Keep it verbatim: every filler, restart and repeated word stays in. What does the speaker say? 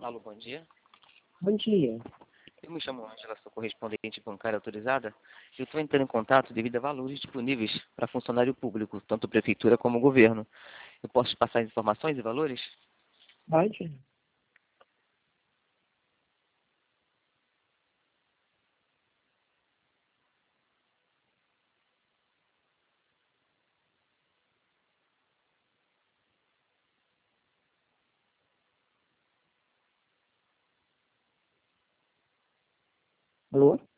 Alô, bom dia. Bom dia. Eu me chamo Ângela, sou correspondente bancária autorizada. Eu estou entrando em contato devido a valores disponíveis para funcionário público, tanto prefeitura como governo. Eu posso te passar as informações e valores? Pode? Alô?